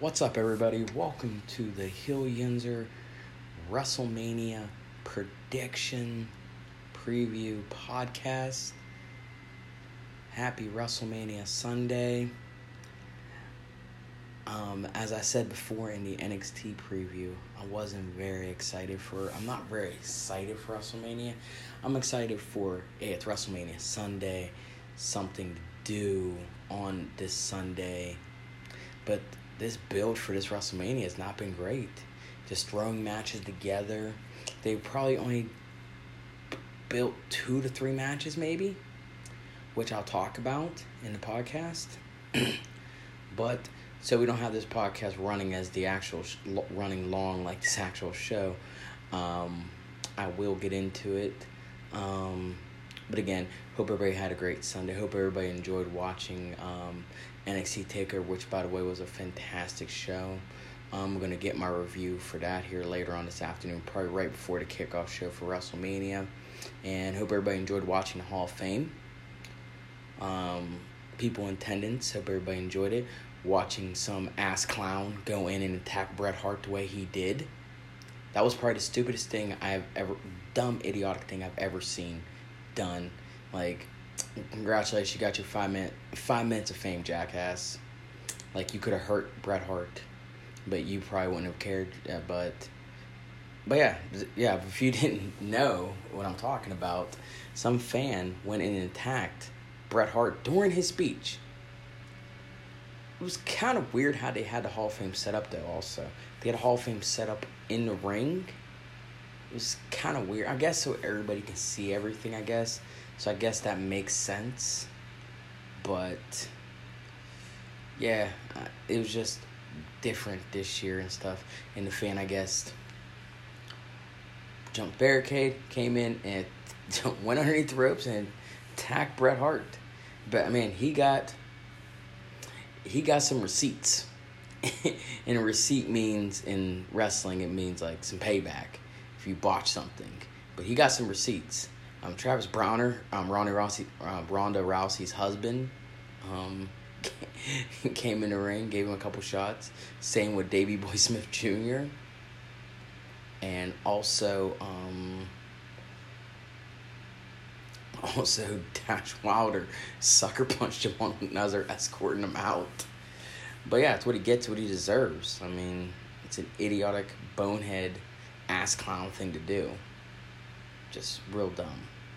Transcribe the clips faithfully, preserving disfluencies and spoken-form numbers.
What's up, everybody? Welcome to the Hill Yinzer WrestleMania Prediction Preview Podcast. Happy WrestleMania Sunday. Um, as I said before in the N X T preview, I wasn't very excited for, I'm not very excited for WrestleMania. I'm excited for, hey, it's WrestleMania Sunday, something to do on this Sunday. But this build for this WrestleMania has not been great. Just throwing matches together. They probably only built two to three matches maybe, which I'll talk about in the podcast. But so we don't have this podcast running as the actual sh- running long like this actual show. Um, I will get into it. Um, but again, hope everybody had a great Sunday. Hope everybody enjoyed watching um, N X T TakeOver, which, by the way, was a fantastic show. I'm going to get my review for that here later on this afternoon, probably right before the kickoff show for WrestleMania. And hope everybody enjoyed watching the Hall of Fame. Um, people in attendance, hope everybody enjoyed it. Watching some ass clown go in and attack Bret Hart the way he did. That was probably the stupidest thing I've ever, dumb, idiotic thing I've ever seen done. Like, congratulations, you got your five minute, five minutes of fame, jackass. Like, you could have hurt Bret Hart, but you probably wouldn't have cared. Uh, but, but yeah, yeah. If you didn't know what I'm talking about, some fan went in and attacked Bret Hart during his speech. It was kind of weird how they had the Hall of Fame set up, though. Also, they had a Hall of Fame set up in the ring. It was kind of weird. I guess so everybody can see everything. I guess. So I guess that makes sense, but yeah, it was just different this year and stuff. And the fan, I guess, jumped barricade, came in and went underneath the ropes and attacked Bret Hart. But I mean, he got he got some receipts, and a receipt means in wrestling it means like some payback if you botch something. But he got some receipts. Um, Travis Browner, um, Ronda Rousey, uh, Ronda Rousey's husband, um, came in the ring, gave him a couple shots. Same with Davey Boy Smith Junior And also, um, also Dash Wilder sucker punched him on another, escorting him out. But yeah, it's what he gets, what he deserves. I mean, it's an idiotic, bonehead, ass clown thing to do. Just real dumb.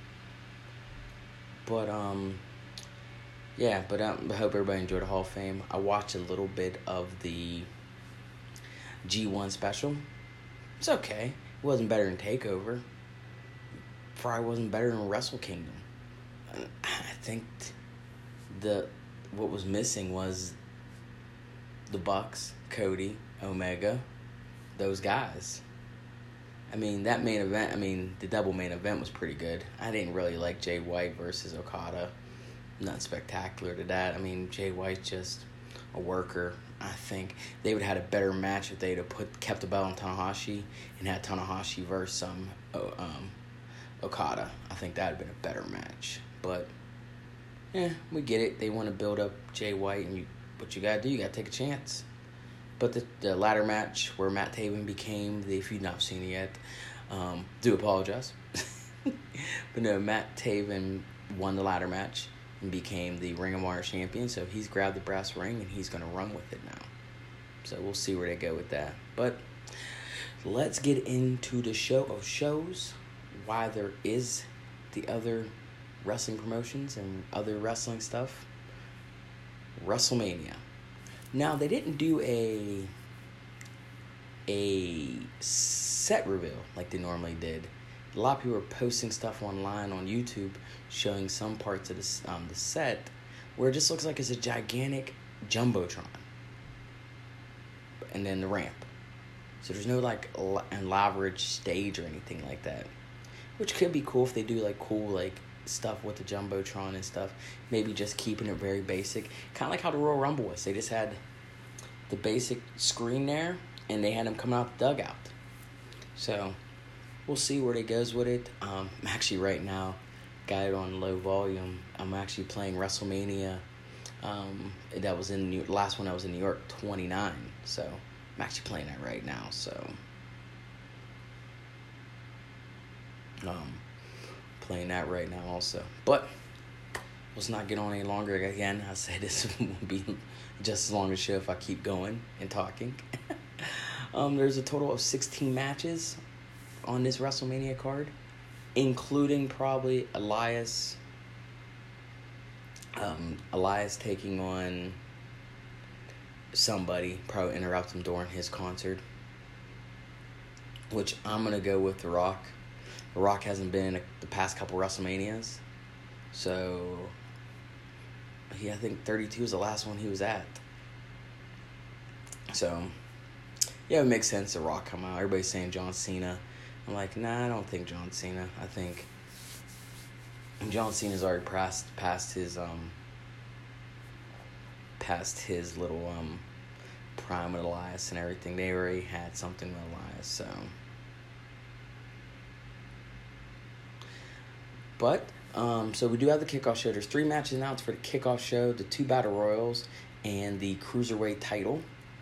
But, um, yeah, but um, I hope everybody enjoyed the Hall of Fame. I watched a little bit of the G one special. It's okay. It wasn't better than TakeOver. Probably wasn't better than Wrestle Kingdom. I think the what was missing was the Bucks, Cody, Omega, those guys. I mean, that main event, I mean, the double main event was pretty good. I didn't really like Jay White versus Okada. Nothing spectacular to that. I mean, Jay White's just a worker. I think they would have had a better match if they'd have put, kept the belt on Tanahashi and had Tanahashi versus um, um, Okada. I think that would have been a better match. But, yeah, we get it. They want to build up Jay White, and you, what you got to do, you got to take a chance. But the, the ladder match where Matt Taven became, the, if you've not seen it yet, um, do apologize. But no, Matt Taven won the ladder match and became the Ring of Honor champion. So he's grabbed the brass ring and he's going to run with it now. So we'll see where they go with that. But let's get into the show of shows, why there is the other wrestling promotions and other wrestling stuff. WrestleMania. Now, they didn't do a a set reveal like they normally did. A lot of people are posting stuff online on YouTube showing some parts of the, um, the set where it just looks like it's a gigantic jumbotron. And then the ramp. So there's no, like, elaborate stage or anything like that. Which could be cool if they do, like, cool, like, stuff with the jumbotron and stuff. Maybe just keeping it very basic, kind of like how the Royal Rumble was. They just had the basic screen there and they had them coming out the dugout. So we'll see where it goes with it. um actually right now, got it on low volume. I'm actually playing WrestleMania Um, that was in New, last one I was in New York, twenty-nine. So I'm actually playing that right now. So um, playing that right now also. But let's not get on any longer. Again, I say this will be just as long a show if I keep going and talking. um, there's a total of sixteen matches on this WrestleMania card, including probably Elias. Um, Elias taking on somebody, probably interrupt him during his concert. Which I'm going to go with The Rock. The Rock hasn't been in the past couple WrestleManias. So, he, I think thirty-two is the last one he was at. So, yeah, it makes sense The Rock come out. Everybody's saying John Cena. I'm like, nah, I don't think John Cena. I think John Cena's already passed past his um past his little um prime with Elias and everything. They already had something with Elias, so. But um, so we do have the kickoff show. There's three matches announced for the kickoff show: the two battle royals and the cruiserweight title.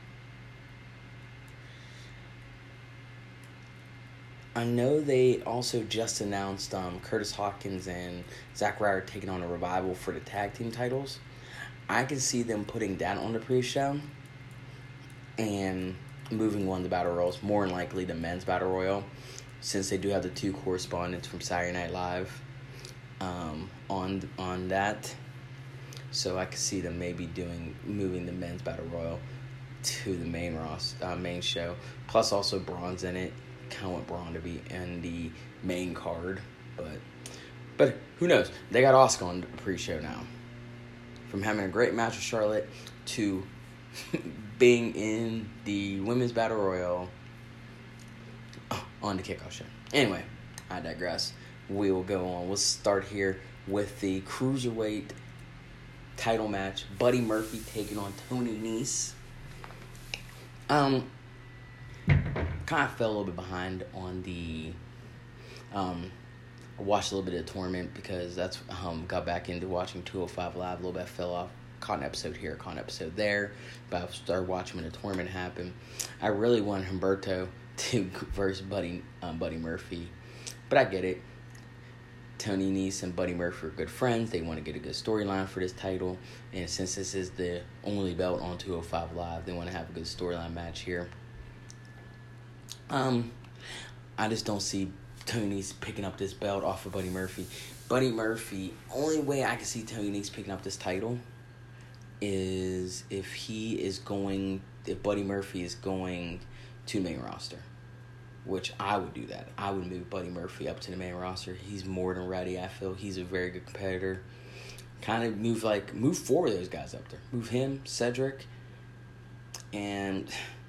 I know they also just announced um, Curtis Hawkins and Zack Ryder taking on a Revival for the tag team titles. I can see them putting that on the pre-show and moving one of the battle royals, more than likely the men's battle royal, since they do have the two correspondents from Saturday Night Live um, on on that. So I could see them maybe doing moving the men's battle royal to the main roster, uh, main show. Plus also Braun's in it. Kind of want Braun to be in the main card, but but who knows? They got Asuka on the pre-show now. From having a great match with Charlotte to being in the women's battle royal on the kickoff show. Anyway, I digress. We will go on. We'll start here with the cruiserweight title match. Buddy Murphy taking on Tony Nese. Um. Kind of fell a little bit behind on the um I watched a little bit of the tournament because that's um got back into watching two oh five Live a little bit. Fell off, caught an episode here, caught an episode there, but I started watching when the tournament happened. I really wanted Humberto to versus Buddy um, Buddy Murphy, but I get it. Tony Nese and Buddy Murphy are good friends. They want to get a good storyline for this title, and since this is the only belt on two oh five Live, they want to have a good storyline match here. Um, I just don't see Tony Nese picking up this belt off of Buddy Murphy. Buddy Murphy, only way I can see Tony Nese picking up this title is if he is going, if Buddy Murphy is going to the main roster, which I would do that. I would move Buddy Murphy up to the main roster. He's more than ready. I feel he's a very good competitor. Kind of move like, move four of those guys up there. Move him, Cedric, and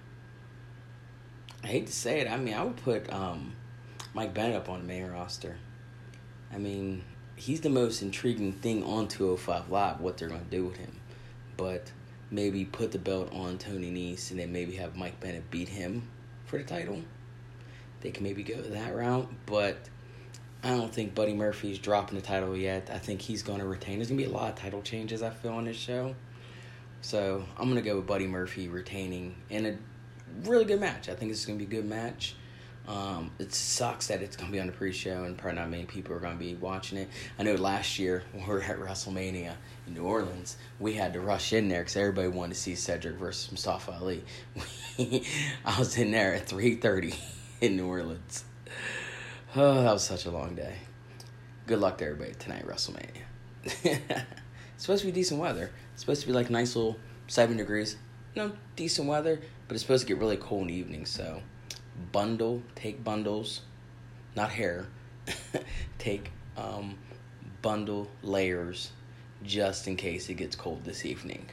I hate to say it. I mean, I would put um, Mike Bennett up on the main roster. I mean, he's the most intriguing thing on two oh five Live, what they're going to do with him. But maybe put the belt on Tony Nese and then maybe have Mike Bennett beat him for the title. They can maybe go that route. But I don't think Buddy Murphy's dropping the title yet. I think he's going to retain. There's going to be a lot of title changes, I feel, on this show. So I'm going to go with Buddy Murphy retaining in a really good match. I think it's going to be a good match. Um, it sucks that it's going to be on the pre-show and probably not many people are going to be watching it. I know last year when we were at WrestleMania in New Orleans, we had to rush in there because everybody wanted to see Cedric versus Mustafa Ali. I was in there at three thirty in New Orleans. Oh, that was such a long day. Good luck to everybody tonight, WrestleMania. It's supposed to be decent weather. It's supposed to be like nice little seven degrees. You know, decent weather, but it's supposed to get really cold in the evening, so bundle, take bundles, not hair, take um, bundle layers just in case it gets cold this evening.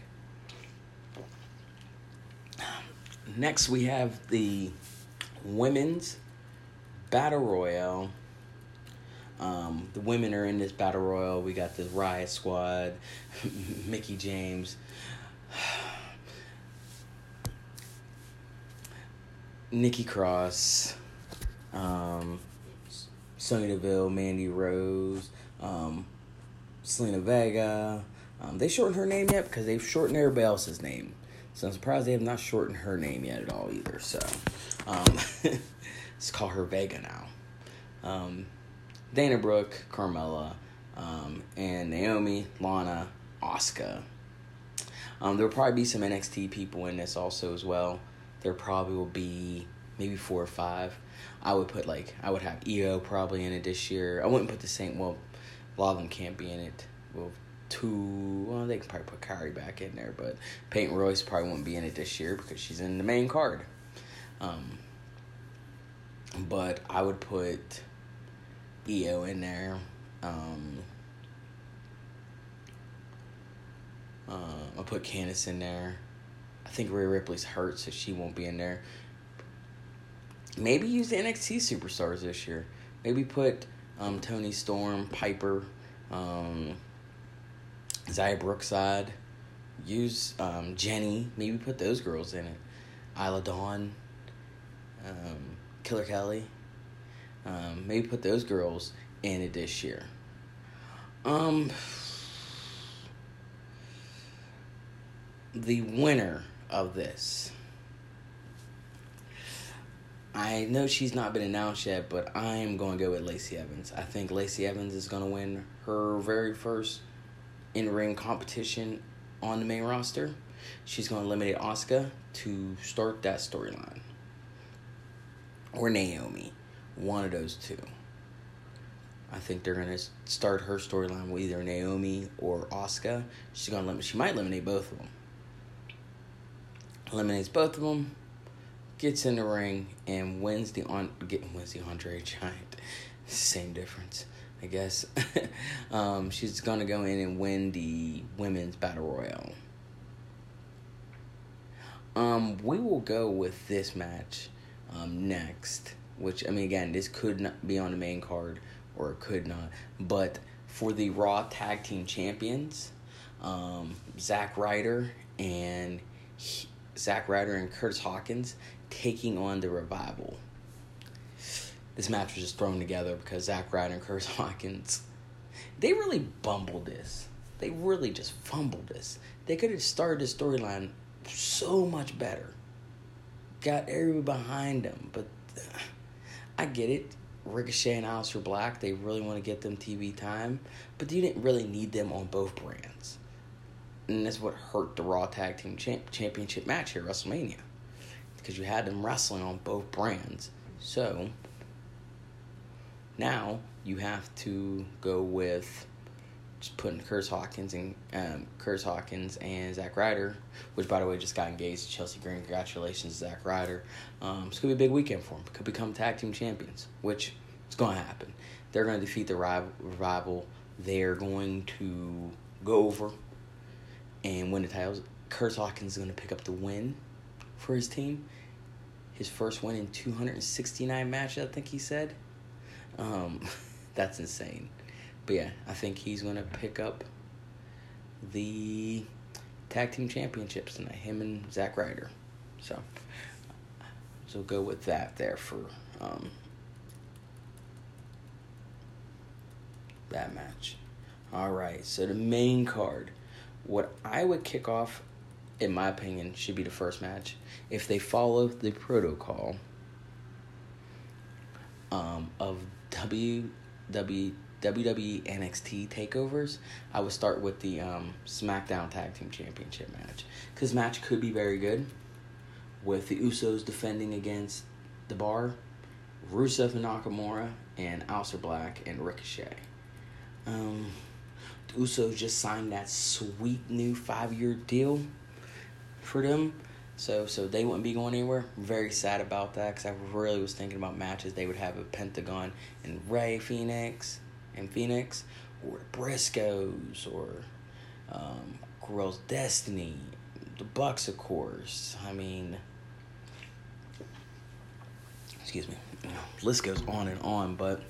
Next, we have the women's battle royale. Um, the women are in this battle royal. We got the Riot Squad, Mickie James, Nikki Cross, um, Sonya Deville, Mandy Rose, um, Selena Vega, Um, they shortened her name yet because they've shortened everybody else's name. So I'm surprised they have not shortened her name yet at all either. So um, let's call her Vega now. Um, Dana Brooke, Carmella, um, and Naomi, Lana, Asuka. Um, there'll probably be some N X T people in this also as well. There probably will be maybe four or five. I would put like I would have Io probably in it this year. I wouldn't put the same. Well, a lot of them can't be in it. Well, two. Well, they can probably put Kyrie back in there, but Peyton Royce probably won't be in it this year because she's in the main card. Um, but I would put Io in there. Um, uh, I'll put Candice in there. I think Rhea Ripley's hurt, so she won't be in there. Maybe use the N X T superstars this year. Maybe put um, Toni Storm, Piper, um, Xia Brookside. Use um, Jenny. Maybe put those girls in it. Isla Dawn. Um, Killer Kelly. Um, maybe put those girls in it this year. Um, the winner of this. I know she's not been announced yet, but I am going to go with Lacey Evans. I think Lacey Evans is going to win her very first in-ring competition on the main roster. She's going to eliminate Asuka to start that storyline. Or Naomi. One of those two. I think they're going to start her storyline with either Naomi or Asuka. She's going to limit. She might eliminate both of them. Eliminates both of them. Gets in the ring and wins the on get wins the Andre Giant. Same difference, I guess. um, she's gonna go in and win the women's battle royale. Um, we will go with this match um, next. Which I mean, again, this could not be on the main card or it could not. But for the Raw Tag Team Champions, um, Zack Ryder and he, Zack Ryder and Curtis Hawkins taking on the Revival. This match was just thrown together because Zack Ryder and Curtis Hawkins, they really bumbled this. They really just fumbled this. They could have started the storyline so much better. Got everybody behind them, but uh, I get it. Ricochet and Aleister Black, they really want to get them T V time, but you didn't really need them on both brands. And that's what hurt the Raw Tag Team Champ- Championship match here at WrestleMania. Because you had them wrestling on both brands. So, now you have to go with just putting Curtis Hawkins and um, Curtis Hawkins and Zack Ryder, which, by the way, just got engaged to Chelsea Green. Congratulations, Zack Ryder. Um, it's going to be a big weekend for them. Could become tag team champions, which is going to happen. They're going to defeat the Revival. They're going to go over and win the titles. Curtis Hawkins is going to pick up the win for his team. His first win in two hundred sixty-nine matches, I think he said. Um, that's insane. But yeah, I think he's going to pick up the tag team championships tonight. Him and Zack Ryder. So, so go with that there for um, that match. All right, so the main card. What I would kick off, in my opinion, should be the first match. If they follow the protocol um, of W W E N X T takeovers, I would start with the um, SmackDown Tag Team Championship match. Because this match could be very good. With the Usos defending against The Bar, Rusev and Nakamura, and Aleister Black and Ricochet. Um, the Usos just signed that sweet new five-year deal for them, so so they wouldn't be going anywhere. I'm very sad about that because I really was thinking about matches they would have a Pentagon and Rey Fenix and Phoenix, or Briscoes, or um, Girls Destiny, the Bucks, of course. I mean, excuse me, list goes on and on, but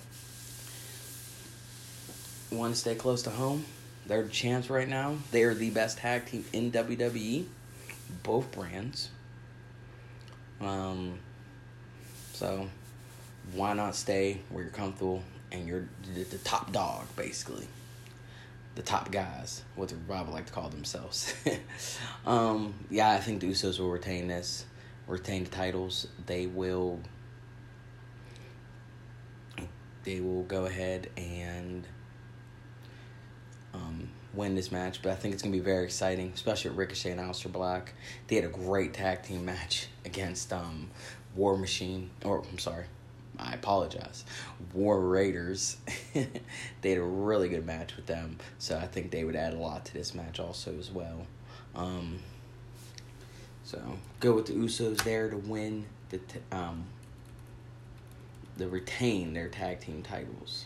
want to stay close to home. They're the champs right now. They are the best tag team in W W E. Both brands. Um, so, why not stay where you're comfortable and you're the, the top dog, basically. the top guys, what the Revival like to call themselves. um, yeah, I think the Usos will retain this, retain the titles. They will, they will go ahead and um, win this match. But I think it's gonna be very exciting, especially with Ricochet and Aleister Black. They had a great tag team match against um, War Machine, or I'm sorry. I apologize. War Raiders. They had a really good match with them, so I think they would add a lot to this match also as well. Um, so go with the Usos there to win the t- um the retain their tag team titles.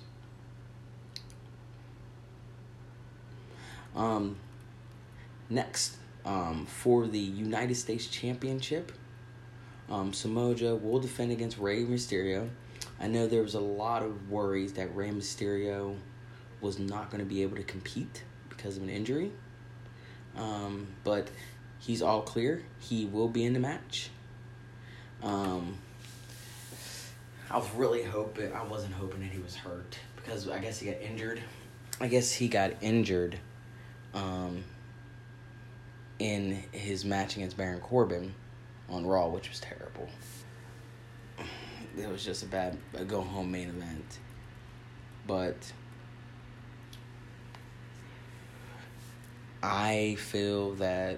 Um, next, um, for the United States Championship, um, Samoa Joe will defend against Rey Mysterio. I know there was a lot of worries that Rey Mysterio was not going to be able to compete because of an injury. Um, but he's all clear. He will be in the match. Um, I was really hoping, I wasn't hoping that he was hurt because I guess he got injured. I guess he got injured um, in his match against Baron Corbin on Raw, which was terrible. It was just a bad a go-home main event. But I feel that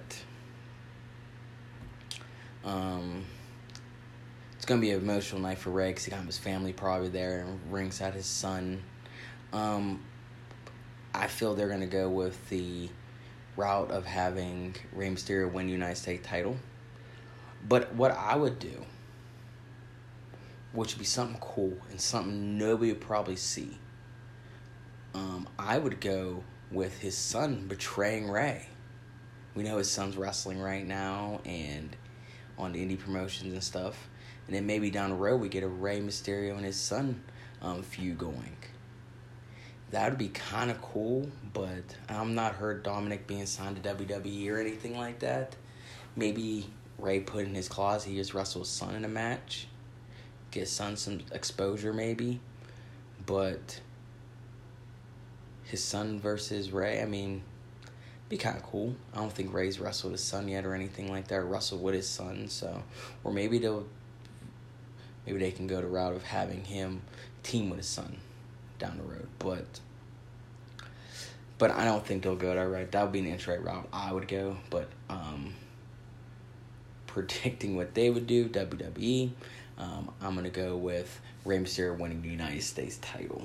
um, it's going to be an emotional night for Rey because he got his family probably there and ringside his son. Um, I feel they're going to go with the route of having Rey Mysterio win the United States title. But what I would do, which would be something cool and something nobody would probably see, um, I would go with his son betraying Rey. We know his son's wrestling right now and on the indie promotions and stuff. And then maybe down the road we get a Rey Mysterio and his son um, feud going. That would be kind of cool, but I'm not heard Dominic being signed to W W E or anything like that. Maybe Rey put in his clause he just wrestled his son in a match. Get his son some exposure maybe. But his son versus Rey, I mean, be kind of cool. I don't think Rey's wrestled his son yet or anything like that, or wrestled with his son, so, or maybe they'll, maybe they can go the route of having him team with his son down the road, but, but I don't think they'll go that route. That would be an interesting route I would go, but, um, predicting what they would do, W W E, um, I'm going to go with Rey Mysterio winning the United States title.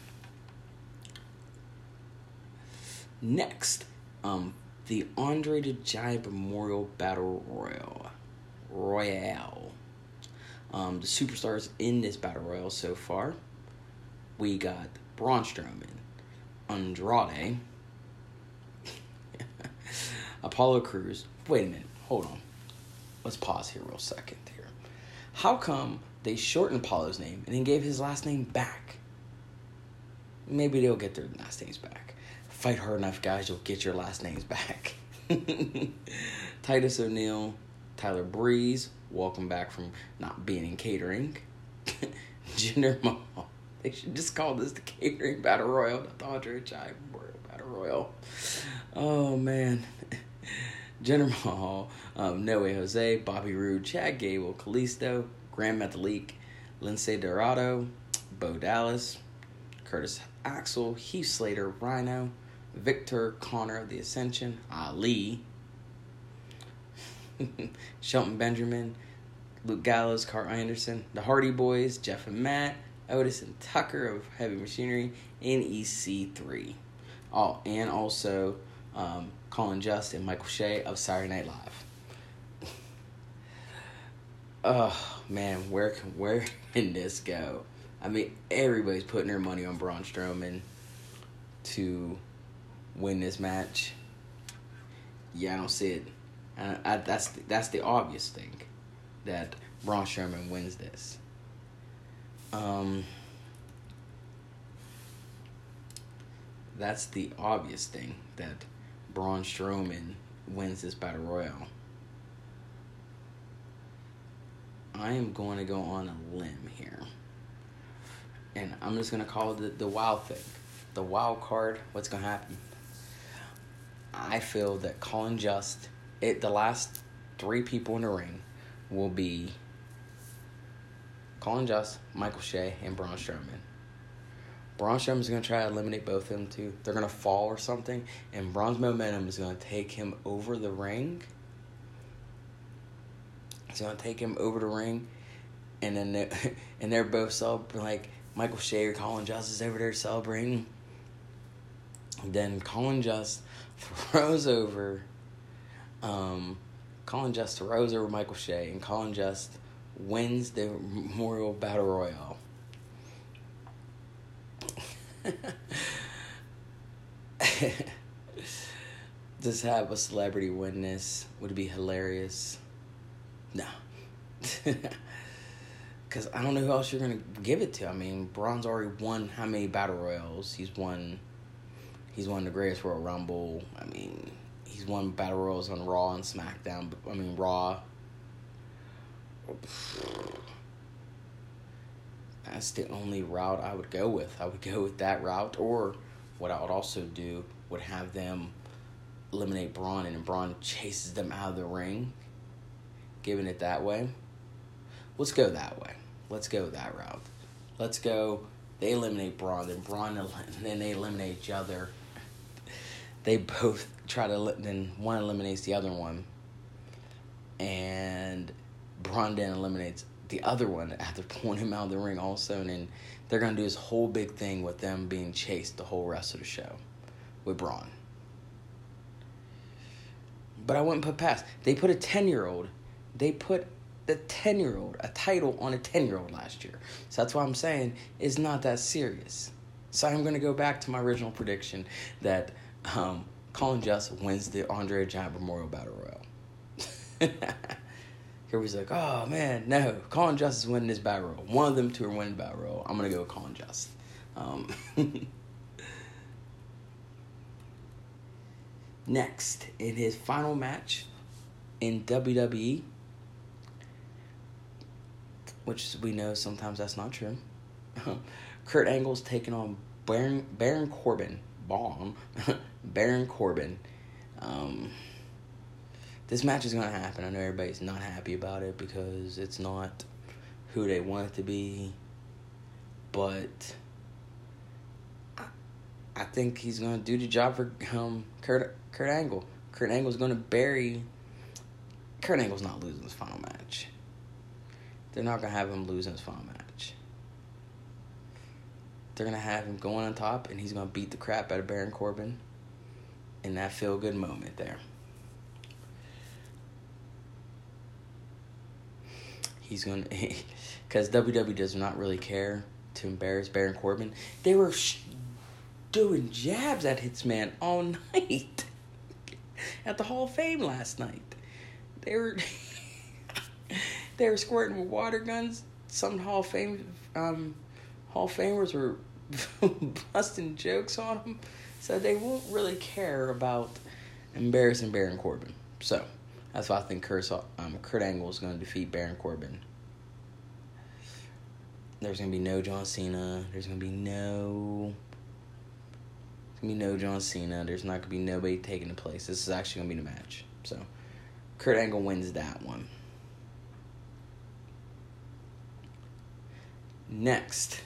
Next, um, the Andre the Giant Memorial Battle Royal. Royale. Um, the superstars in this Battle Royal so far, we got Braun Strowman, Andrade, Apollo Crews. Wait a minute, hold on. Let's pause here real second here. How come they shortened Apollo's name and then gave his last name back? Maybe they'll get their last names back. Fight hard enough, guys, you'll get your last names back. Titus O'Neil, Tyler Breeze, welcome back from not being in catering. Jinder Mahal. They should just call this the Catering Battle Royal, not the Andre Giant Memorial Battle Royal. Oh, man. Jinder Mahal, um, Noe Jose, Bobby Roode, Chad Gable, Kalisto, Grand Metalik, Lince Dorado, Bo Dallas, Curtis Axel, Heath Slater, Rhino, Victor, Connor of the Ascension, Ali, Shelton Benjamin, Luke Gallows, Carl Anderson, the Hardy Boys, Jeff and Matt, Otis and Tucker of Heavy Machinery, and E C three. Oh, and also um, Colin Just and Michael Shea of Saturday Night Live. Oh, man, where can, where can this go? I mean, everybody's putting their money on Braun Strowman to win this match. Yeah, I don't see it. I, I, that's the, that's the obvious thing, that Braun Strowman wins this. Um, that's the obvious thing, that Braun Strowman wins this Battle Royale. I am going to go on a limb here. And I'm just going to call it the, the wild thing. The wild card, what's going to happen? I feel that Colin Just, it the last three people in the ring will be Colin Just, Michael Shea, and Braun Strowman. Braun Strowman's going to try to eliminate both of them too. They're going to fall or something, and Braun's momentum is going to take him over the ring. It's going to take him over the ring, and then they're, and they're both celebrating, like Michael Shea or Colin Just is over there celebrating. Then Colin Just throws over, um, Colin Just throws over Michael Shea, and Colin Just wins the Memorial Battle Royale. Just have a celebrity win this. Would it be hilarious? No. Because I don't know who else you're going to give it to. I mean, Braun's already won how many Battle Royals? He's won, he's won the Greatest Royal Rumble. I mean, he's won Battle Royals on Raw and SmackDown. I mean, Raw. That's the only route I would go with. I would go with that route, or what I would also do would have them eliminate Braun, and Braun chases them out of the ring, giving it that way. Let's go that way. Let's go that route. Let's go. They eliminate Braun, then Braun, and then they eliminate each other. They both try to, then one eliminates the other one, and Braun then eliminates the other one after pulling him out of the ring also, and then they're going to do this whole big thing with them being chased the whole rest of the show with Braun. But I wouldn't put past. They put a ten-year-old, they put the ten-year-old, a title on a ten-year-old last year. So that's why I'm saying it's not that serious. So I'm going to go back to my original prediction that um, Colin Just wins the Andre the Giant Memorial Battle Royal. Here he's like, oh man, no, Colin Just is winning this battle royal. One of them two are winning battle royal. I'm gonna go with Colin Just. Um, next, in his final match in W W E, which we know sometimes that's not true. Kurt Angle's taking on Baron Baron Corbin. Bomb, Baron Corbin. Um, This match is going to happen. I know everybody's not happy about it because it's not who they want it to be. But I, I think he's going to do the job for um, Kurt, Kurt Angle. Kurt Angle's going to bury... Kurt Angle's not losing his final match. They're not going to have him losing his final match. They're going to have him going on top, and he's going to beat the crap out of Baron Corbin in that feel-good moment there. He's going to... Because W W E does not really care to embarrass Baron Corbin. They were sh- doing jabs at Hitman all night. At the Hall of Fame last night. They were... they were squirting with water guns. Some Hall of Fame... Um, Hall of Famers were busting jokes on him. So they won't really care about embarrassing Baron Corbin. So... That's why I think Kurt, um, Kurt Angle is going to defeat Baron Corbin. There's going to be no John Cena. There's going to be no... There's going to be no John Cena. There's not going to be nobody taking the place. This is actually going to be the match. So, Kurt Angle wins that one. Next,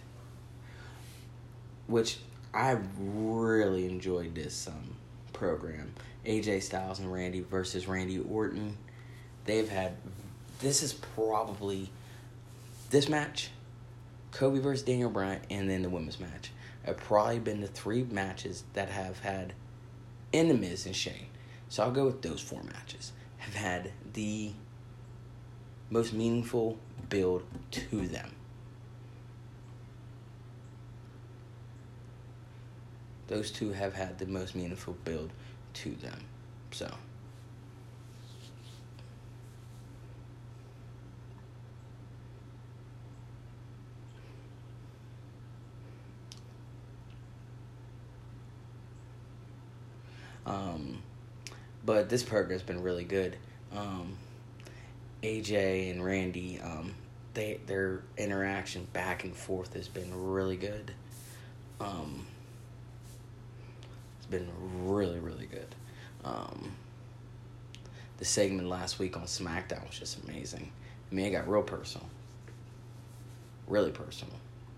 which I really enjoyed this um, program. A J Styles and Randy versus Randy Orton. They've had... This is probably... This match, Kobe versus Daniel Bryan, and then the women's match have probably been the three matches that have had, in The Miz and Shane. So I'll go with those four matches. Have had the most meaningful build to them. Those two have had the most meaningful build to them. So um but this program's been really good. um A J and Randy, um they their interaction back and forth has been really good. um It's been really, really good. Um, the segment last week on SmackDown was just amazing. I mean, it got real personal. Really personal.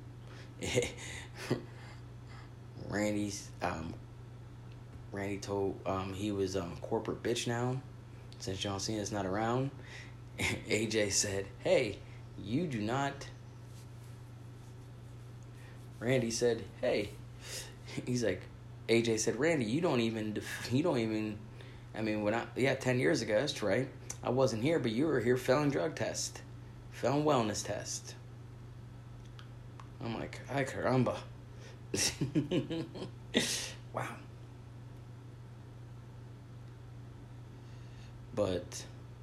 Randy's um, Randy told um, he was um corporate bitch now since John Cena's not around. A J said, "Hey, you do not." Randy said, "Hey," he's like, A J said, "Randy, you don't even you don't even." I mean, when I yeah, ten years ago, that's right. I wasn't here, but you were here. Failing drug test, failing wellness test. I'm like, ay caramba. Wow. But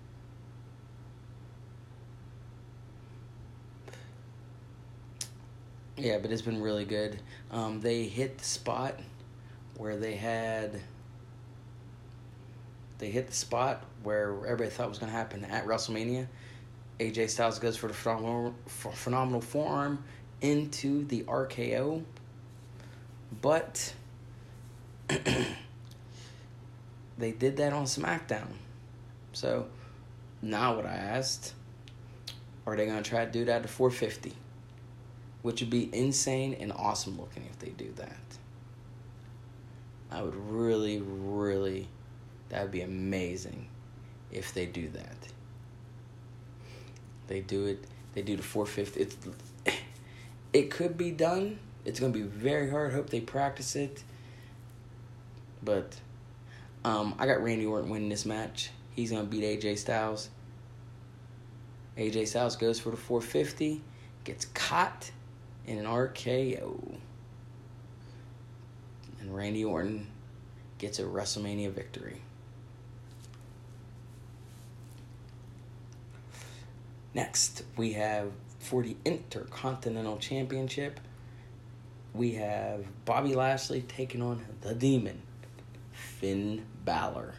yeah, but it's been really good. Um, they hit the spot where they had. They hit the spot where everybody thought was going to happen at WrestleMania. A J Styles goes for the phenomenal, phenomenal forearm into the R K O. But they did that on SmackDown. So now what I asked, are they going to try to do that to four fifty? Which would be insane and awesome looking if they do that. I would really, really, that would be amazing if they do that. They do it, they do the four fifty. It's, it could be done. It's going to be very hard. Hope they practice it. But um, I got Randy Orton winning this match. He's going to beat A J Styles. A J Styles goes for the four fifty. Gets caught in an R K O. And Randy Orton gets a WrestleMania victory. Next, we have for the Intercontinental Championship, we have Bobby Lashley taking on the Demon, Finn Balor.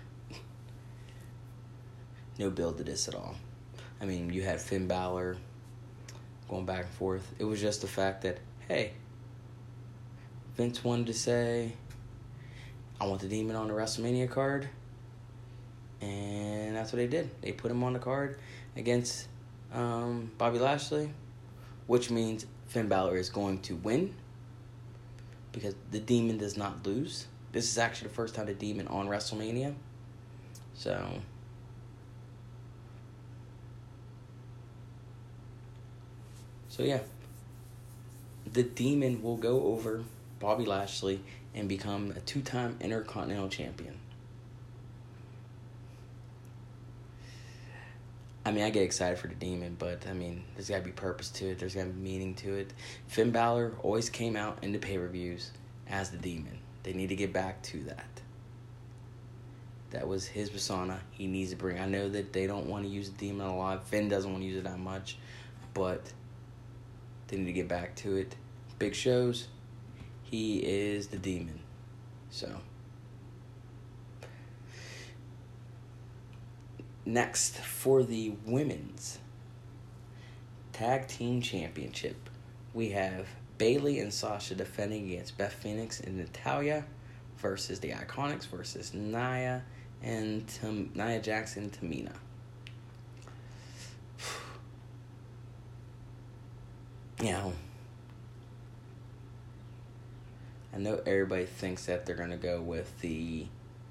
No build to this at all. I mean, you had Finn Balor going back and forth. It was just the fact that, hey, Vince wanted to say, I want the Demon on the WrestleMania card. And that's what they did. They put him on the card against um, Bobby Lashley, which means Finn Balor is going to win because the Demon does not lose. This is actually the first time the Demon on WrestleMania. So So yeah, the Demon will go over Bobby Lashley and become a two-time Intercontinental Champion. I mean, I get excited for the Demon, but, I mean, there's got to be purpose to it. There's got to be meaning to it. Finn Balor always came out in the pay-per-views as the Demon. They need to get back to that. That was his persona he needs to bring. I know that they don't want to use the Demon a lot. Finn doesn't want to use it that much, but they need to get back to it. Big shows, he is the Demon. So next, for the Women's Tag Team Championship, we have Bayley and Sasha defending against Beth Phoenix and Natalya versus the Iconics versus Nia and Tam- Nia Jax and Tamina. You know, I know everybody thinks that they're going to go with the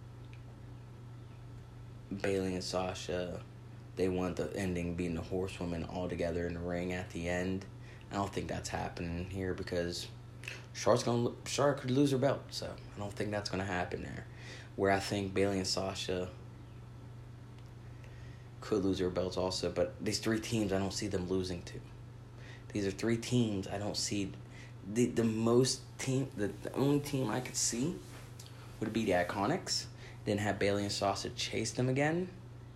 Bayley and Sasha. They want the ending being the horsewomen all together in the ring at the end. I don't think that's happening here because Charlotte's gonna Charlotte could lose her belt, so I don't think that's gonna happen there. Where I think Bayley and Sasha could lose their belts also, but these three teams I don't see them losing to. These are three teams I don't see. The the most team the, the only team I could see would be the Iconics. Then have Bayley and Sasha chase them again.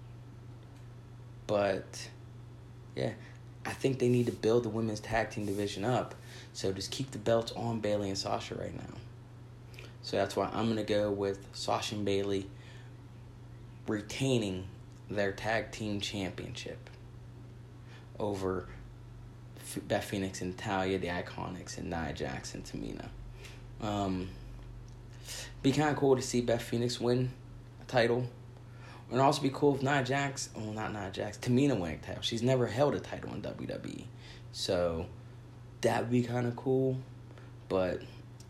But yeah, I think they need to build the women's tag team division up. So just keep the belts on Bayley and Sasha right now. So that's why I'm gonna go with Sasha and Bayley retaining their tag team championship over Beth Phoenix and Natalya, the Iconics, and Nia Jax and Tamina. Um, be kind of cool to see Beth Phoenix win. I title. It would also be cool if Nia Jax, well, not Nia Jax, Tamina win a title. She's never held a title in W W E. So, that would be kind of cool. But,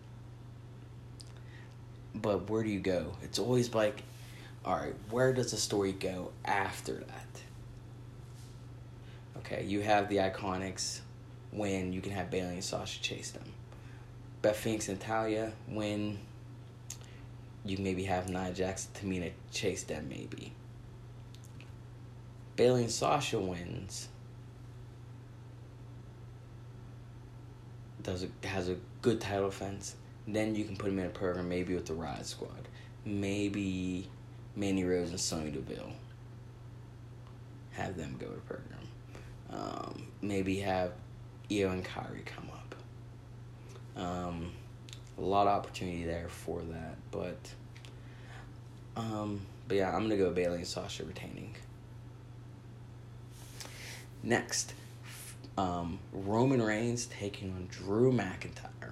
but where do you go? It's always like, all right, where does the story go after that? Okay, you have the Iconics win. You can have Bayley and Sasha chase them. Beth Phoenix and Natalya win. You can maybe have Nia Jax and Tamina chase them, maybe. Bayley and Sasha wins. Does a, has a good title defense. Then you can put them in a program, maybe with the Riot Squad. Maybe Mandy Rose and Sonya Deville. Have them go to the program. Um, maybe have Io and Kairi come up. Um... A lot of opportunity there for that, but um, but yeah, I'm gonna go Bayley and Sasha retaining. Next, um, Roman Reigns taking on Drew McIntyre.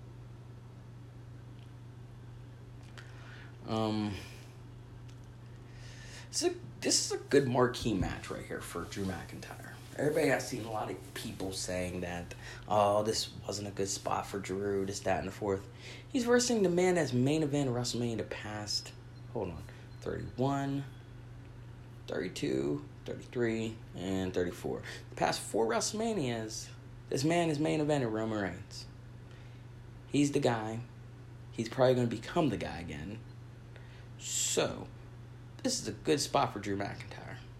Um, this is a, this is a good marquee match right here for Drew McIntyre. Everybody, I've seen a lot of people saying that, oh, this wasn't a good spot for Drew, this, that, and the fourth. He's versing the man that's main event of WrestleMania the past, hold on, thirty-one, thirty-two, thirty-three, and thirty-four. The past four WrestleManias, this man is main event of Roman Reigns. He's the guy. He's probably going to become the guy again. So, this is a good spot for Drew McIntyre.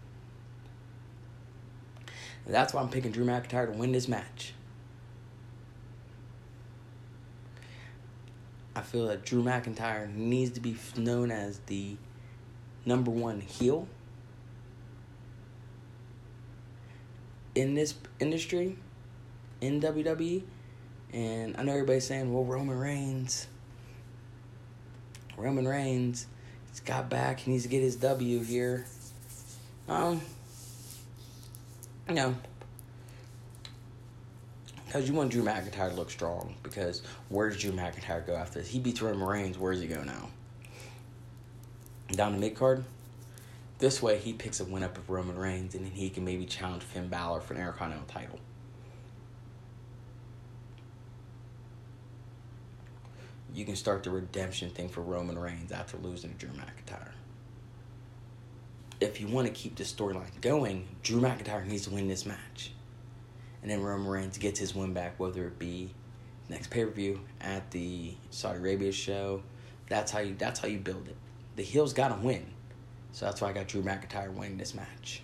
And that's why I'm picking Drew McIntyre to win this match. I feel that Drew McIntyre needs to be known as the number one heel in this industry, in W W E. And I know everybody's saying, well, Roman Reigns. Roman Reigns. He's got back. He needs to get his W here. Um... No. Because you want Drew McIntyre to look strong. Because where does Drew McIntyre go after this? He beats Roman Reigns. Where does he go now? Down the mid-card? This way, he picks a win up of Roman Reigns. And then he can maybe challenge Finn Balor for an Intercontinental title. You can start the redemption thing for Roman Reigns after losing to Drew McIntyre. If you want to keep this storyline going, Drew McIntyre needs to win this match. And then Roman Reigns gets his win back, whether it be next pay-per-view, at the Saudi Arabia show. That's how you that's how you build it. The heel's got to win. So that's why I got Drew McIntyre winning this match.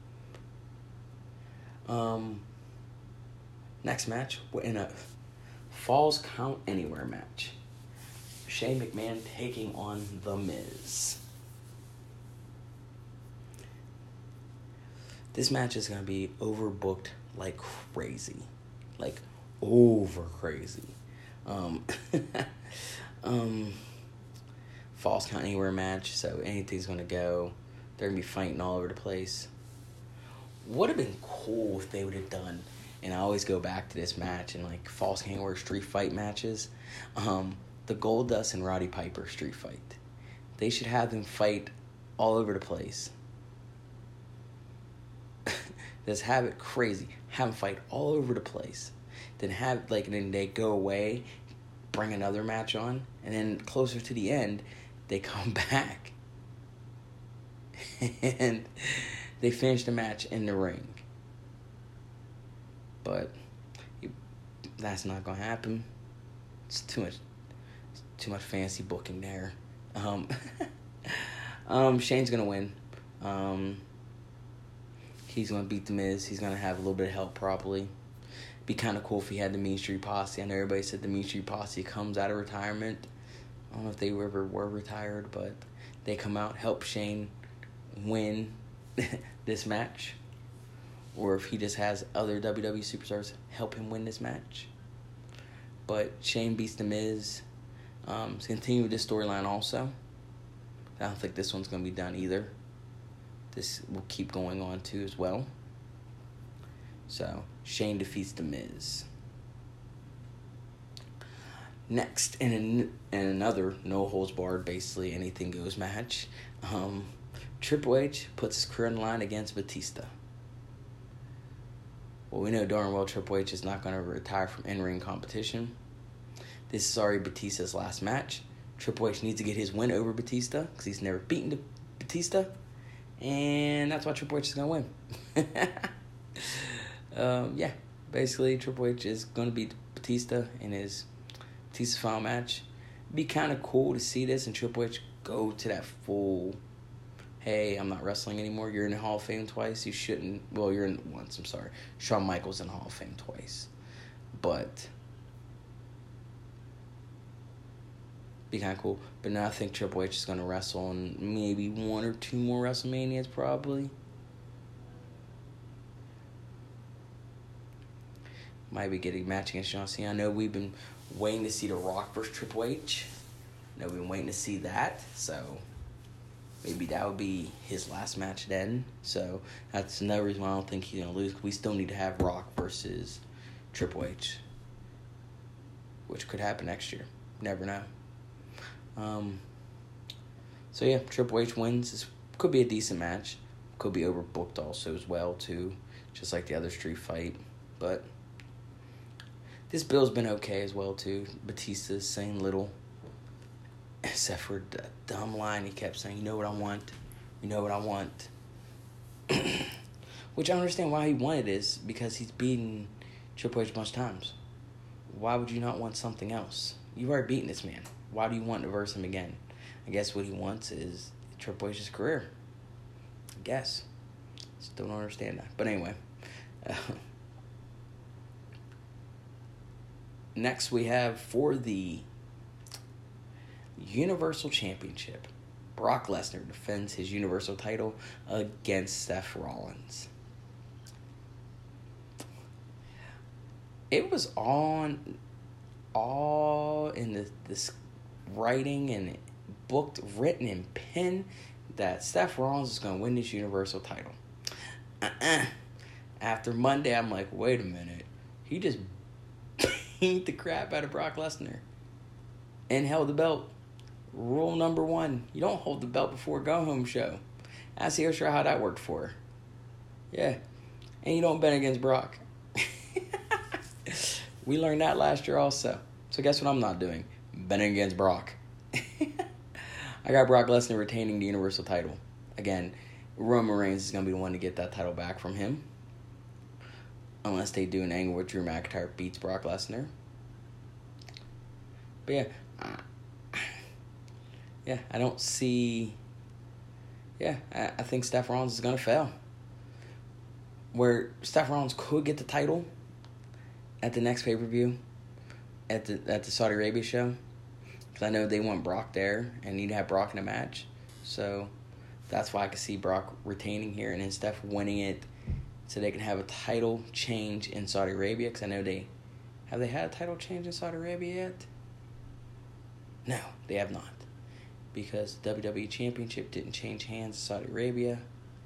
Um, next match, we're in a Falls Count Anywhere match. Shane McMahon taking on The Miz. This match is going to be overbooked like crazy. Like, over crazy. Um, um, Falls Count Anywhere match, so anything's going to go. They're going to be fighting all over the place. Would have been cool if they would have done, and I always go back to this match and like Falls Count Anywhere street fight matches, um, the Goldust and Roddy Piper street fight. They should have them fight all over the place. Just have it crazy. Have them fight all over the place. Then have, like, and then they go away, bring another match on, and then closer to the end, they come back. And they finish the match in the ring. But that's not going to happen. It's too much, it's too much fancy booking there. Um, um, Shane's going to win. Um... He's going to beat The Miz. He's going to have a little bit of help, probably. Be kind of cool if he had the Mean Street Posse. I know everybody said the Mean Street Posse comes out of retirement. I don't know if they ever were retired, but they come out, help Shane win this match. Or if he just has other W W E superstars help him win this match. But Shane beats The Miz. Um, to continue with this storyline also. I don't think this one's going to be done either. This will keep going on too as well. So, Shane defeats The Miz. Next, in, an, in another no-holds-barred, basically anything-goes match, Um, Triple H puts his career on the line against Batista. Well, we know darn well Triple H is not going to retire from in-ring competition. This is already Batista's last match. Triple H needs to get his win over Batista because he's never beaten Batista. And that's why Triple H is going to win. um, yeah, basically Triple H is going to beat Batista in his Batista final match. It'd be kind of cool to see this and Triple H go to that full, hey, I'm not wrestling anymore. You're in the Hall of Fame twice. You shouldn't. Well, you're in once. I'm sorry. Shawn Michaels in the Hall of Fame twice. But be kind of cool. But now I think Triple H is going to wrestle in maybe one or two more WrestleManias probably. Might be getting a match against John Cena. I know we've been waiting to see The Rock versus Triple H. I know we've been waiting to see that. So maybe that would be his last match then. So that's another reason why I don't think he's going to lose. We still need to have Rock versus Triple H, which could happen next year. Never know. Um. So yeah, Triple H wins. This could be a decent match. Could be overbooked also as well too, just like the other street fight. But this bill's been okay as well too. Batista's saying little, except for the dumb line he kept saying, you know what I want, you know what I want. Which I understand why he wanted this, because he's beaten Triple H a bunch of times. Why would you not want something else? You've already beaten this man. Why do you want to verse him again? I guess what he wants is Triple H's career. I guess. Still don't understand that. But anyway. Uh, next we have for the Universal Championship, Brock Lesnar defends his Universal title against Seth Rollins. It was on all in the this writing and booked, written, and pen that Seth Rollins is going to win this Universal title. Uh-uh. After Monday, I'm like, wait a minute. He just beat the crap out of Brock Lesnar and held the belt. Rule number one, you don't hold the belt before a go-home show. Ask Io Shirai how that worked for her. Yeah. And you don't bet against Brock. We learned that last year also. So guess what I'm not doing? Betting against Brock. I got Brock Lesnar retaining the Universal title. Again, Roman Reigns is going to be the one to get that title back from him. Unless they do an angle where Drew McIntyre beats Brock Lesnar. But yeah. Uh, yeah, I don't see... Yeah, I, I think Seth Rollins is going to fail. Where Seth Rollins could get the title at the next pay-per-view. At the, at the Saudi Arabia show. Because I know they want Brock there and need to have Brock in a match. So that's why I could see Brock retaining here and then Steph winning it so they can have a title change in Saudi Arabia. Because I know they... Have they had a title change in Saudi Arabia yet? No, they have not. Because the W W E Championship didn't change hands in Saudi Arabia.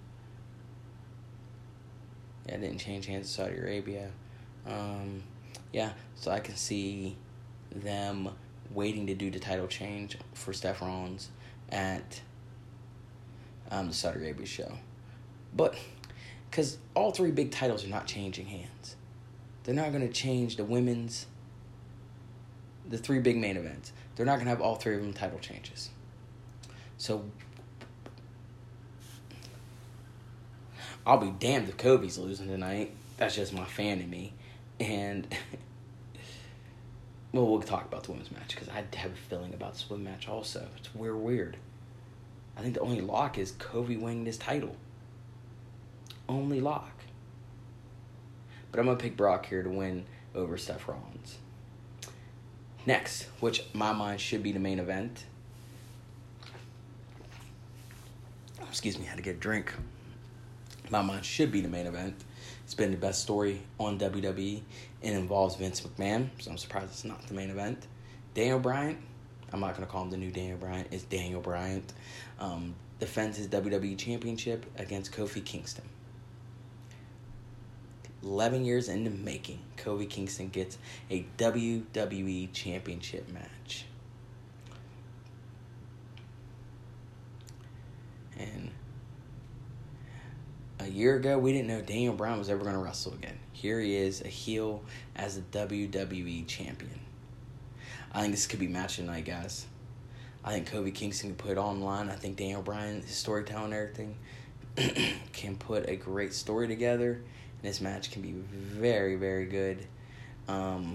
Yeah, it didn't change hands in Saudi Arabia. Um, yeah, so I can see them waiting to do the title change for Seth Rollins at um, the Saudi Arabia show. But, because all three big titles are not changing hands. They're not going to change the women's, the three big main events. They're not going to have all three of them title changes. So, I'll be damned if Kofi's losing tonight. That's just my fan in me. And, well, we'll talk about the women's match because I have a feeling about this women's match also. It's weird, weird. I think the only lock is Kofi winning this title. Only lock. But I'm going to pick Brock here to win over Seth Rollins. Next, which my mind should be the main event. Excuse me, I had to get a drink. My mind should be the main event. It's been the best story on W W E. It involves Vince McMahon, so I'm surprised it's not the main event. Daniel Bryan, I'm not going to call him the new Daniel Bryan. It's Daniel Bryan. Um, defends his W W E Championship against Kofi Kingston. eleven years in the making, Kofi Kingston gets a W W E Championship match. A year ago, we didn't know Daniel Bryan was ever going to wrestle again. Here he is, a heel as a W W E champion. I think this could be match of the night, guys. I think Kofi Kingston can put it online. I think Daniel Bryan, his storytelling and everything, can put a great story together. And this match can be very, very good. Um,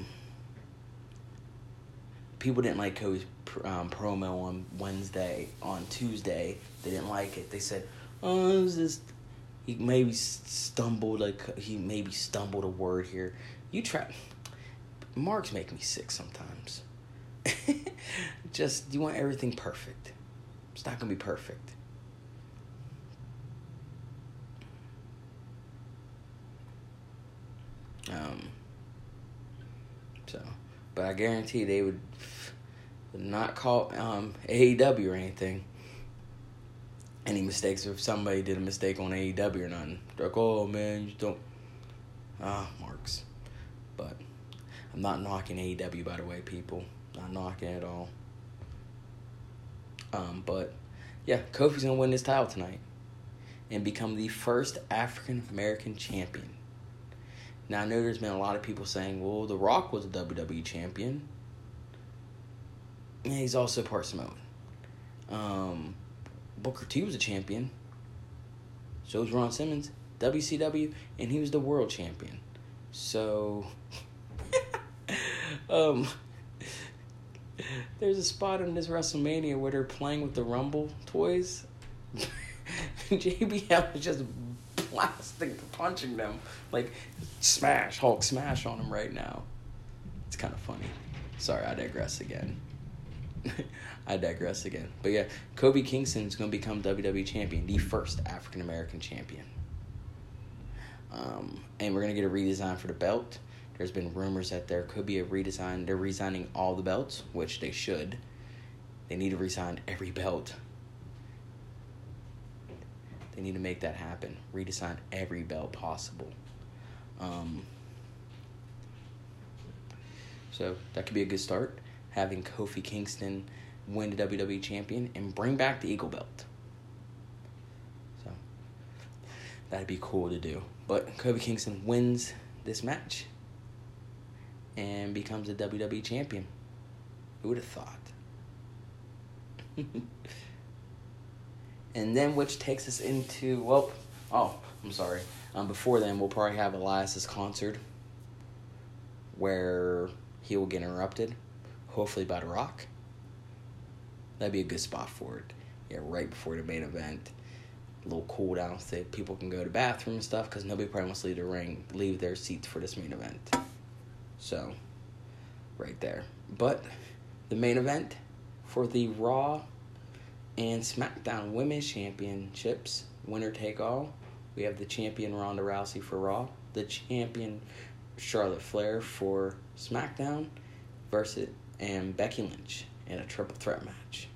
people didn't like Kofi's um, promo on Wednesday. On Tuesday, they didn't like it. They said, oh, it was just... He maybe stumbled, like, he maybe stumbled a word here. You try... Marks make me sick sometimes. Just, you want everything perfect. It's not going to be perfect. Um. So, but I guarantee they would, would not call um, A E W or anything. Any mistakes, if somebody did a mistake on A E W or nothing. They're like, oh, man, you don't... Ah, Marks. But I'm not knocking A E W, by the way, people. Not knocking it at all. Um, but, yeah, Kofi's going to win this title tonight and become the first African-American champion. Now, I know there's been a lot of people saying, well, The Rock was a W W E champion. Yeah, he's also part Samoan. Um... Booker T was a champion. So was Ron Simmons, W C W, and he was the world champion. So, um, there's a spot in this WrestleMania where they're playing with the Rumble toys. J B L is just blasting, punching them. Like, smash, Hulk smash on him right now. It's kind of funny. Sorry, I digress again. I digress again. But yeah, Kofi Kingston is going to become W W E champion, the first African-American champion. Um, and we're going to get a redesign for the belt. There's been rumors that there could be a redesign. They're redesigning all the belts, which they should. They need to redesign every belt. They need to make that happen. Redesign every belt possible. Um, so that could be a good start. Having Kofi Kingston win the W W E champion and bring back the Eagle belt. So, that'd be cool to do. But Kofi Kingston wins this match and becomes a W W E champion. Who would have thought? And then, which takes us into, well, oh, I'm sorry. Um, before then, we'll probably have Elias's concert where he will get interrupted. Hopefully by The Rock. That'd be a good spot for it. Yeah, right before the main event. A little cool down so people can go to the bathroom and stuff because nobody probably wants to leave the ring, leave their seats for this main event. So, right there. But the main event for the Raw and SmackDown Women's Championships, winner take all. We have the champion Ronda Rousey for Raw, the champion Charlotte Flair for SmackDown versus and Becky Lynch in a triple threat match.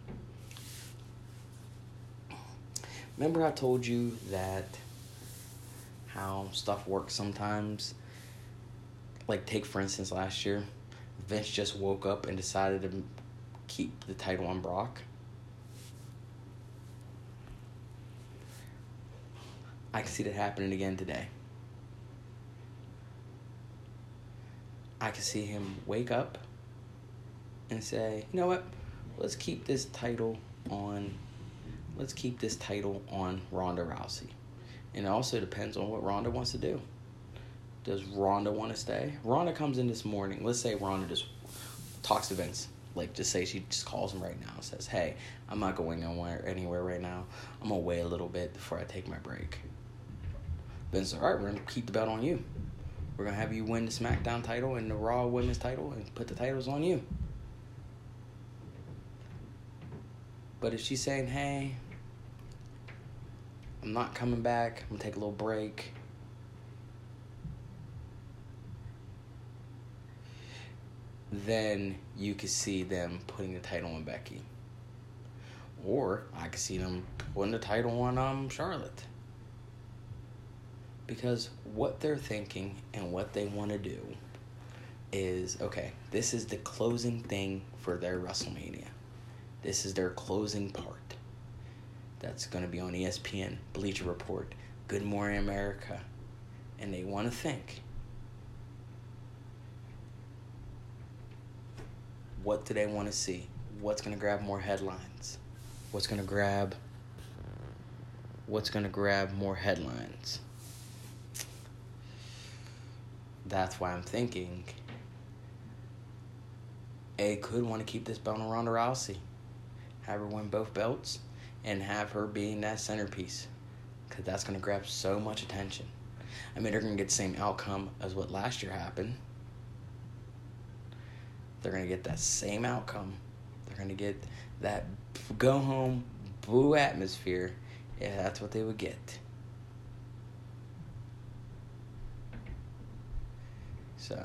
Remember I told you that how stuff works sometimes? Like, take for instance last year, Vince just woke up and decided to keep the title on Brock. I can see that happening again today. I can see him wake up and say, you know what, let's keep this title on, let's keep this title on Ronda Rousey. And it also depends on what Ronda wants to do. Does Ronda want to stay? Ronda comes in this morning. Let's say Ronda just talks to Vince. Like, just say she just calls him right now and says, hey, I'm not going anywhere, anywhere right now. I'm going to wait a little bit before I take my break. Vince says, all right, we're going to keep the belt on you. We're going to have you win the SmackDown title and the Raw Women's title and put the titles on you. But if she's saying, hey, I'm not coming back, I'm going to take a little break, then you could see them putting the title on Becky. Or I could see them putting the title on um Charlotte. Because what they're thinking and what they want to do is, okay, this is the closing thing for their WrestleMania. This is their closing part. That's going to be on E S P N, Bleacher Report. Good Morning America, and they want to think, what do they want to see? What's going to grab more headlines? What's going to grab what's going to grab more headlines? That's why I'm thinking A could want to keep this belt on Ronda Rousey, have her win both belts, and have her being that centerpiece, because that's going to grab so much attention. I mean, they're going to get the same outcome as what last year happened. They're going to get that same outcome. They're going to get that go home, boo atmosphere. Yeah, that's what they would get. So,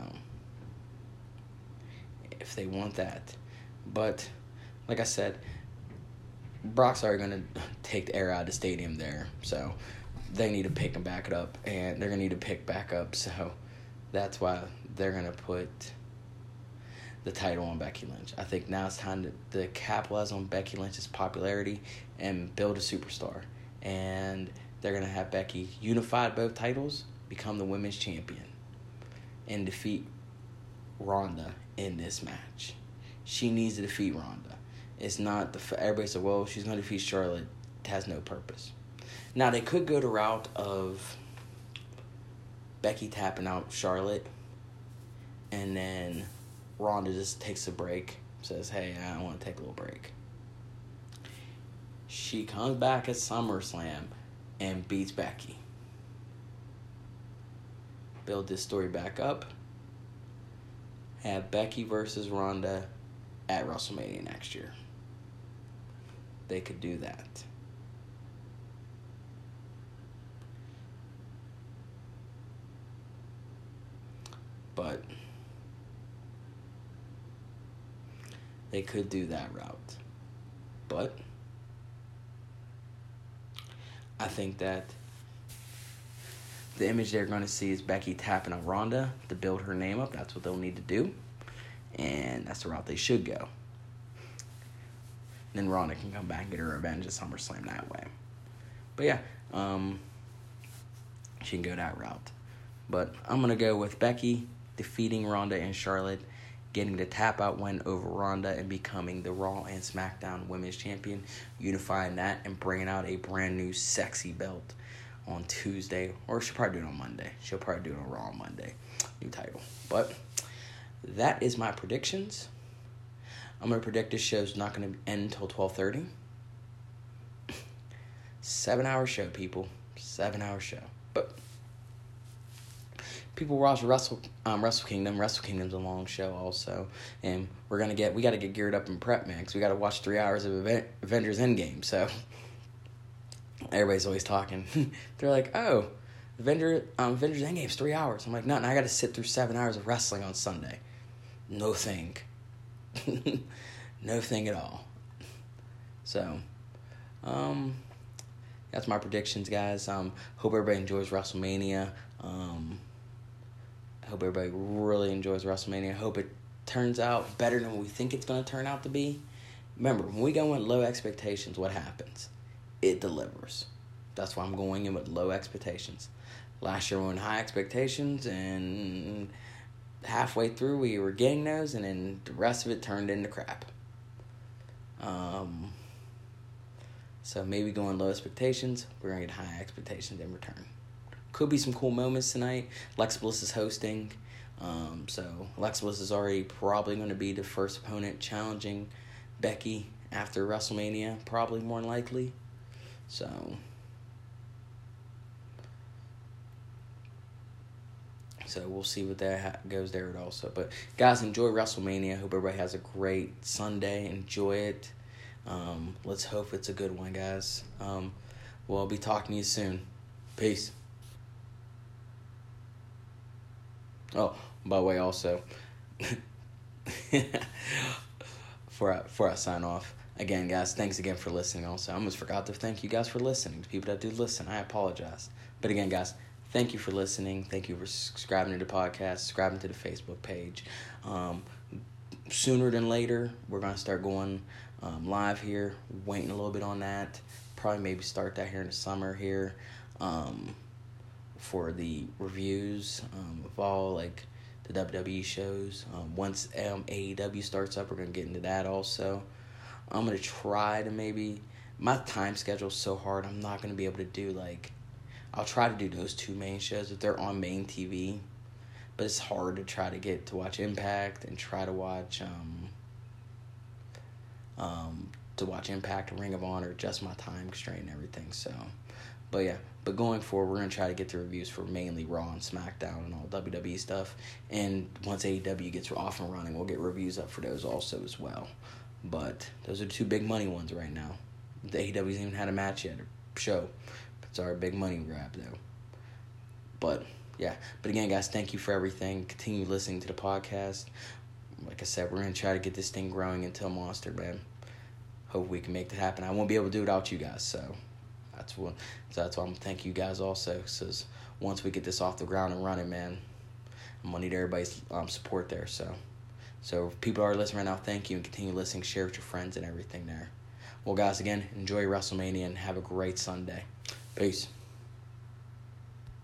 if they want that. But, like I said, Brock's already going to take the air out of the stadium there. So, they need to pick and back it up. And they're going to need to pick back up. So, that's why they're going to put the title on Becky Lynch. I think now it's time to, to capitalize on Becky Lynch's popularity and build a superstar. And they're going to have Becky unify both titles, become the women's champion, and defeat Ronda in this match. She needs to defeat Ronda. It's not the everybody said, well, she's going to defeat Charlotte. It has no purpose. Now, they could go the route of Becky tapping out Charlotte, and then Ronda just takes a break, says, hey, I want to take a little break. She comes back at SummerSlam and beats Becky. Build this story back up. Have Becky versus Ronda at WrestleMania next year. They could do that. But they could do that route. But I think that the image they're going to see is Becky tapping on Ronda to build her name up. That's what they'll need to do. And that's the route they should go. Then Ronda can come back and get her revenge at SummerSlam that way. But yeah, um, she can go that route. But I'm going to go with Becky defeating Ronda and Charlotte, getting the tap-out win over Ronda, and becoming the Raw and SmackDown Women's Champion, unifying that and bringing out a brand new sexy belt on Tuesday, or she'll probably do it on Monday. She'll probably do it on Raw on Monday, new title. But that is my predictions. I'm going to predict this show's not going to end until twelve thirty. Seven-hour show, people. Seven-hour show. But people watch Wrestle um, Wrestle Kingdom. Wrestle Kingdom's a long show also, and we're gonna get we got to get geared up and prep, man. Cause we got to watch three hours of event, Avengers Endgame. So everybody's always talking. They're like, "Oh, Avenger um, Avengers Endgame's three hours." I'm like, "No, no, I got to sit through seven hours of wrestling on Sunday." No thing, no thing at all. So, um, that's my predictions, guys. Um, hope everybody enjoys WrestleMania. Um. I hope everybody really enjoys WrestleMania. I hope it turns out better than we think it's going to turn out to be. Remember, when we go in low expectations, what happens? It delivers. That's why I'm going in with low expectations. Last year we went high expectations, and halfway through we were getting those, and then the rest of it turned into crap. Um, so maybe going low expectations, we're going to get high expectations in return. Could be some cool moments tonight. Alexa Bliss is hosting. Um, so Alexa Bliss is already probably going to be the first opponent challenging Becky after WrestleMania, probably more than likely. So, so we'll see what that ha- goes there also. But guys, enjoy WrestleMania. Hope everybody has a great Sunday. Enjoy it. Um, let's hope it's a good one, guys. Um, we'll I'll be talking to you soon. Peace. Oh, by the way, also, before I, before I sign off, again, guys, thanks again for listening. Also, I almost forgot to thank you guys for listening. To people that do listen, I apologize. But again, guys, thank you for listening. Thank you for subscribing to the podcast, subscribing to the Facebook page. Um, sooner than later, we're going to start going um, live here. Waiting a little bit on that. Probably maybe start that here in the summer here. um, for the reviews um, of all like the W W E shows. Um, once um, A E W starts up, we're gonna get into that also. I'm gonna try to maybe. My time schedule's so hard. I'm not gonna be able to do like. I'll try to do those two main shows if they're on main T V, but it's hard to try to get to watch Impact and try to watch um. Um, to watch Impact and Ring of Honor, just my time constraint and everything. So, but yeah, but going forward, we're gonna try to get the reviews for mainly Raw and SmackDown and all W W E stuff. And once A E W gets off and running, we'll get reviews up for those also as well. But those are two big money ones right now. The A E W's even had a match yet, or show. It's our big money grab though. But yeah, but again, guys, thank you for everything. Continue listening to the podcast. Like I said, we're going to try to get this thing growing into a monster, man. Hope we can make that happen. I won't be able to do it without you guys, so that's what. So that's why I'm going to thank you guys also, because once we get this off the ground and running, man, I'm going to need everybody's um, support there. So, so if people are listening right now, thank you, and continue listening. Share with your friends and everything there. Well, guys, again, enjoy WrestleMania and have a great Sunday. Peace.